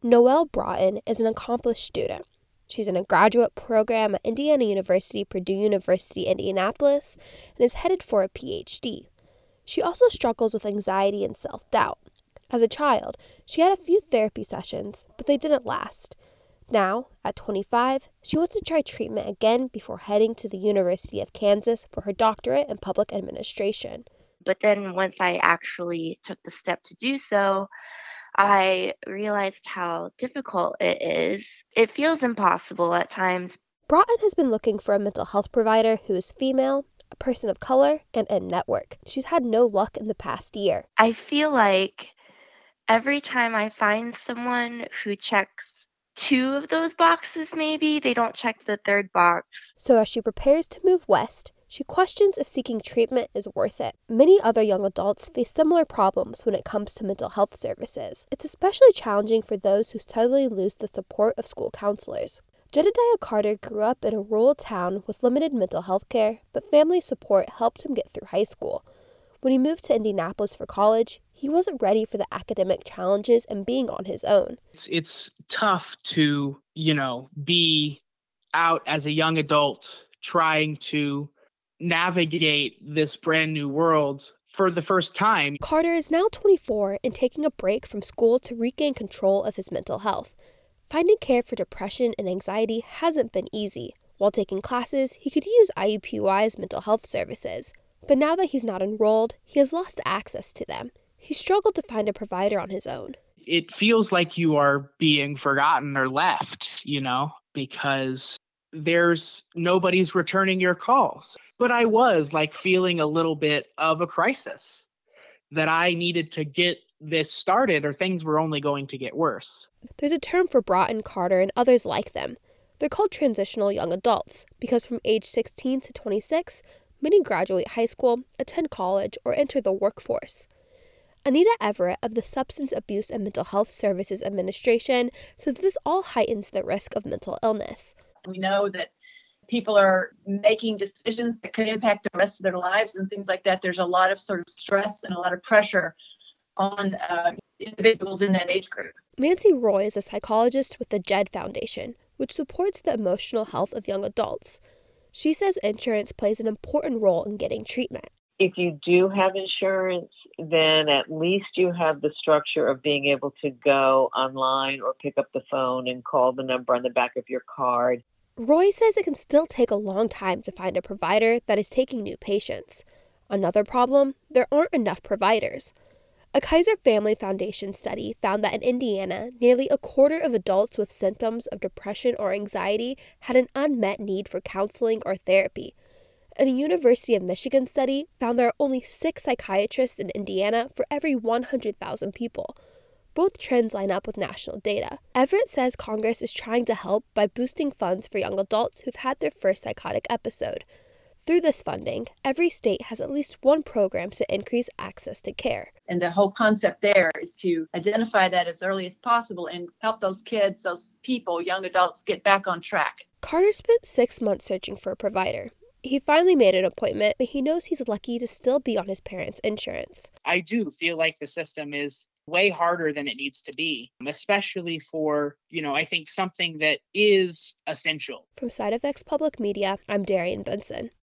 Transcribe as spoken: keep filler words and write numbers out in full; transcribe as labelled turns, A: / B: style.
A: Noelle Broughton is an accomplished student. She's in a graduate program at Indiana University, Purdue University, Indianapolis, and is headed for a P H D. She also struggles with anxiety and self-doubt. As a child, she had a few therapy sessions, but they didn't last. Now, at twenty-five, she wants to try treatment again before heading to the University of Kansas for her doctorate in public administration.
B: But then once I actually took the step to do so, I realized how difficult it is. It feels impossible at times.
A: Broughton has been looking for a mental health provider who is female, a person of color, and in network. She's had no luck in the past year.
B: I feel like every time I find someone who checks two of those boxes, maybe, they don't check the third box.
A: So as she prepares to move west, she questions if seeking treatment is worth it. Many other young adults face similar problems when it comes to mental health services. It's especially challenging for those who suddenly lose the support of school counselors. Jedediah Carter grew up in a rural town with limited mental health care, but family support helped him get through high school. When he moved to Indianapolis for college, he wasn't ready for the academic challenges and being on his own.
C: It's, it's tough to, you know, be out as a young adult trying to navigate this brand new world for the first time.
A: Carter is now twenty-four and taking a break from school to regain control of his mental health. Finding care for depression and anxiety hasn't been easy. While taking classes, he could use I U P U I's mental health services. But now that he's not enrolled, he has lost access to them. He struggled to find a provider on his own.
C: It feels like you are being forgotten or left, you know, because there's nobody's returning your calls. But I was like feeling a little bit of a crisis that I needed to get this started or things were only going to get worse.
A: There's a term for Broughton, Carter, and others like them. They're called transitional young adults because from age sixteen to twenty-six, many graduate high school, attend college, or enter the workforce. Anita Everett of the Substance Abuse and Mental Health Services Administration says this all heightens the risk of mental illness.
D: We know that people are making decisions that could impact the rest of their lives and things like that. There's a lot of sort of stress and a lot of pressure on uh, individuals in that age group.
A: Nancy Roy is a psychologist with the JED Foundation, which supports the emotional health of young adults. She says insurance plays an important role in getting treatment.
E: If you do have insurance, then at least you have the structure of being able to go online or pick up the phone and call the number on the back of your card.
A: Roy says it can still take a long time to find a provider that is taking new patients. Another problem, there aren't enough providers. A Kaiser Family Foundation study found that in Indiana, nearly a quarter of adults with symptoms of depression or anxiety had an unmet need for counseling or therapy. And a University of Michigan study found there are only six psychiatrists in Indiana for every one hundred thousand people. Both trends line up with national data. Everett says Congress is trying to help by boosting funds for young adults who've had their first psychotic episode. Through this funding, every state has at least one program to increase access to care.
D: And the whole concept there is to identify that as early as possible and help those kids, those people, young adults, get back on track.
A: Carter spent six months searching for a provider. He finally made an appointment, but he knows he's lucky to still be on his parents' insurance.
C: I do feel like the system is way harder than it needs to be, especially for, you know, I think something that is essential.
A: From SideEffects Public Media, I'm Darian Benson.